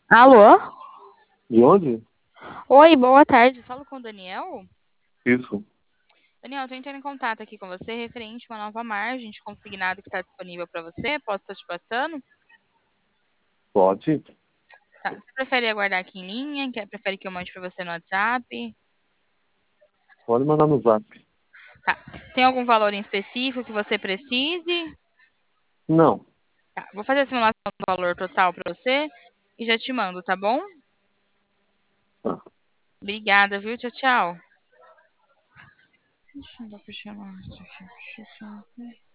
Alô? De onde? Oi, boa tarde. Falo com o Daniel. Isso. Daniel, estou entrando em contato aqui com você referente a uma nova margem de consignado que está disponível para você. Posso estar te passando? Pode. Tá. Você prefere aguardar aqui em linha? Prefere que eu mande para você no WhatsApp? Pode mandar no zap. Tá. Tem algum valor em específico que você precise? Não. Tá. Vou fazer a simulação do valor total para você e já te mando, tá bom? Tá. Obrigada, viu? Tchau, tchau.